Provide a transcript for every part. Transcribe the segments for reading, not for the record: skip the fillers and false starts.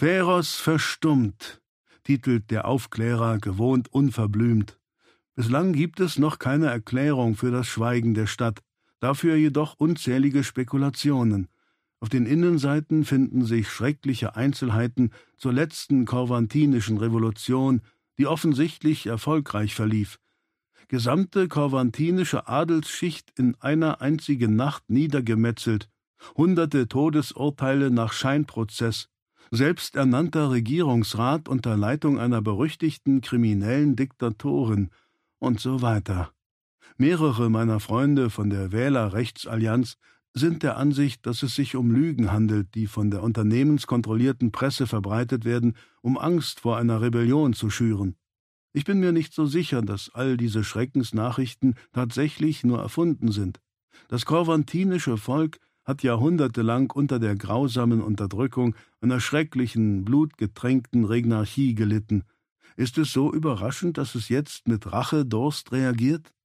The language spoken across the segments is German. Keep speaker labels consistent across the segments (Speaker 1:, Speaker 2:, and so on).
Speaker 1: »Pharos verstummt«, titelt der Aufklärer gewohnt unverblümt. Bislang gibt es noch keine Erklärung für das Schweigen der Stadt, dafür jedoch unzählige Spekulationen. Auf den Innenseiten finden sich schreckliche Einzelheiten zur letzten korvantinischen Revolution, die offensichtlich erfolgreich verlief. Gesamte korvantinische Adelsschicht in einer einzigen Nacht niedergemetzelt, hunderte Todesurteile nach Scheinprozess, selbsternannter Regierungsrat unter Leitung einer berüchtigten kriminellen Diktatorin und so weiter. Mehrere meiner Freunde von der Wählerrechtsallianz sind der Ansicht, dass es sich um Lügen handelt, die von der unternehmenskontrollierten Presse verbreitet werden, um Angst vor einer Rebellion zu schüren. Ich bin mir nicht so sicher, dass all diese Schreckensnachrichten tatsächlich nur erfunden sind. Das korvantinische Volk hat jahrhundertelang unter der grausamen Unterdrückung einer schrecklichen, blutgetränkten Regnarchie gelitten. Ist es so überraschend, dass es jetzt mit Rachedurst reagiert?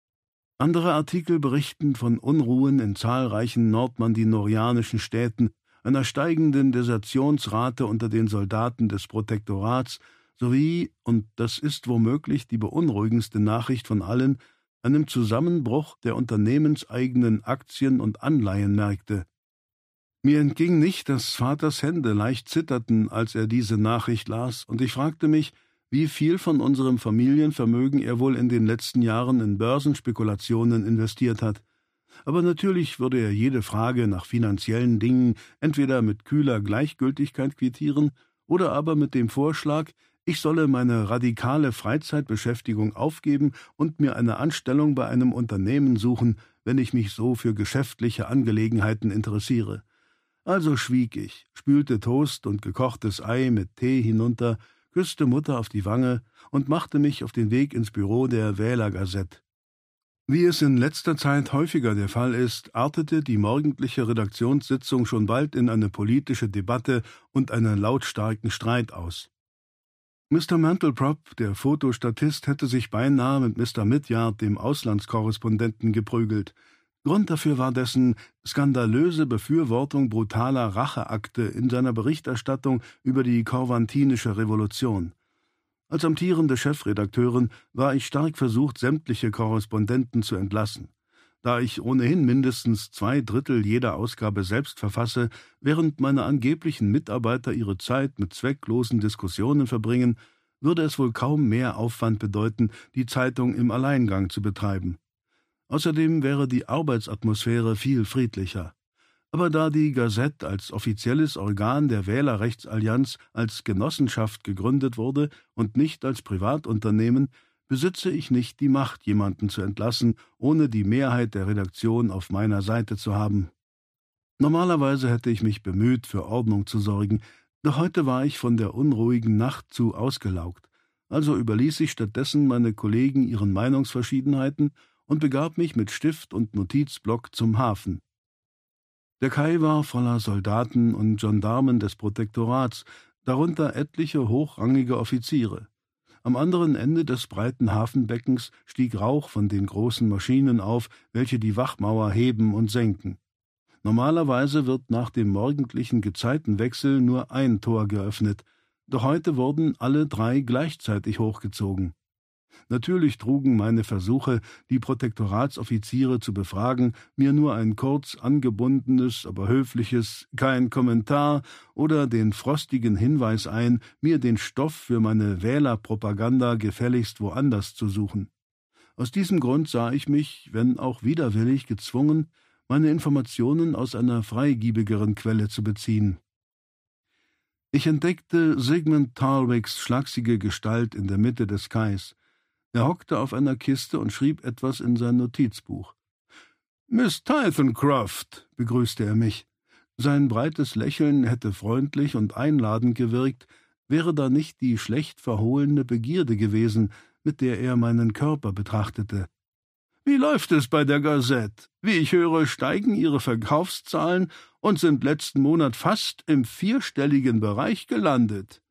Speaker 1: Andere Artikel berichten von Unruhen in zahlreichen nordmandinorianischen Städten, einer steigenden Desertionsrate unter den Soldaten des Protektorats sowie, und das ist womöglich die beunruhigendste Nachricht von allen, einem Zusammenbruch der unternehmenseigenen Aktien- und Anleihenmärkte. Mir entging nicht, dass Vaters Hände leicht zitterten, als er diese Nachricht las, und ich fragte mich, wie viel von unserem Familienvermögen er wohl in den letzten Jahren in Börsenspekulationen investiert hat. Aber natürlich würde er jede Frage nach finanziellen Dingen entweder mit kühler Gleichgültigkeit quittieren oder aber mit dem Vorschlag, ich solle meine radikale Freizeitbeschäftigung aufgeben und mir eine Anstellung bei einem Unternehmen suchen, wenn ich mich so für geschäftliche Angelegenheiten interessiere. Also schwieg ich, spülte Toast und gekochtes Ei mit Tee hinunter, küsste Mutter auf die Wange und machte mich auf den Weg ins Büro der Wählergazette. Wie es in letzter Zeit häufiger der Fall ist, artete die morgendliche Redaktionssitzung schon bald in eine politische Debatte und einen lautstarken Streit aus. Mr. Mantelprop, der Fotostatist, hätte sich beinahe mit Mr. Midyard, dem Auslandskorrespondenten, geprügelt. Grund dafür war dessen skandalöse Befürwortung brutaler Racheakte in seiner Berichterstattung über die korvantinische Revolution. Als amtierende Chefredakteurin war ich stark versucht, sämtliche Korrespondenten zu entlassen. Da ich ohnehin mindestens 2/3 jeder Ausgabe selbst verfasse, während meine angeblichen Mitarbeiter ihre Zeit mit zwecklosen Diskussionen verbringen, würde es wohl kaum mehr Aufwand bedeuten, die Zeitung im Alleingang zu betreiben. Außerdem wäre die Arbeitsatmosphäre viel friedlicher. Aber da die Gazette als offizielles Organ der Wählerrechtsallianz als Genossenschaft gegründet wurde und nicht als Privatunternehmen, besitze ich nicht die Macht, jemanden zu entlassen, ohne die Mehrheit der Redaktion auf meiner Seite zu haben. Normalerweise hätte ich mich bemüht, für Ordnung zu sorgen, doch heute war ich von der unruhigen Nacht zu ausgelaugt. Also überließ ich stattdessen meine Kollegen ihren Meinungsverschiedenheiten und begab mich mit Stift und Notizblock zum Hafen. Der Kai war voller Soldaten und Gendarmen des Protektorats, darunter etliche hochrangige Offiziere. Am anderen Ende des breiten Hafenbeckens stieg Rauch von den großen Maschinen auf, welche die Wachmauer heben und senken. Normalerweise wird nach dem morgendlichen Gezeitenwechsel nur ein Tor geöffnet, doch heute wurden alle 3 gleichzeitig hochgezogen. Natürlich trugen meine Versuche, die Protektoratsoffiziere zu befragen, mir nur ein kurz angebundenes, aber höfliches »Kein Kommentar« oder den frostigen Hinweis ein, mir den Stoff für meine Wählerpropaganda gefälligst woanders zu suchen. Aus diesem Grund sah ich mich, wenn auch widerwillig, gezwungen, meine Informationen aus einer freigiebigeren Quelle zu beziehen. Ich entdeckte Sigmund Talwigs schlaksige Gestalt in der Mitte des Kais. Er hockte auf einer Kiste und schrieb etwas in sein Notizbuch. »Miss Tythencroft«, begrüßte er mich. Sein breites Lächeln hätte freundlich und einladend gewirkt, wäre da nicht die schlecht verhohlene Begierde gewesen, mit der er meinen Körper betrachtete. »Wie läuft es bei der Gazette? Wie ich höre, steigen Ihre Verkaufszahlen und sind letzten Monat fast im 4-stelligen Bereich gelandet.«